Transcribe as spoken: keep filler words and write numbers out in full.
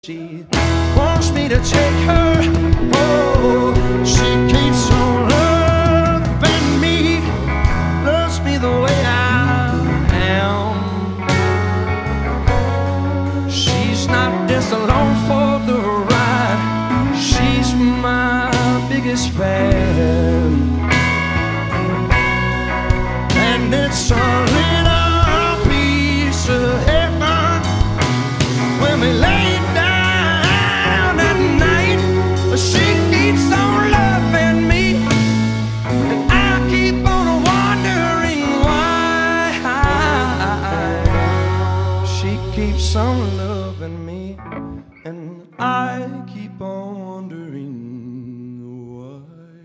She wants me to take her. Oh, she keeps on loving me, loves me the way I am. She's not just along for the ride, she's my biggest fan. And it's a little piece of heaven when we lay down. She keeps on loving me, and I keep on wondering why. She keeps on loving me, and I keep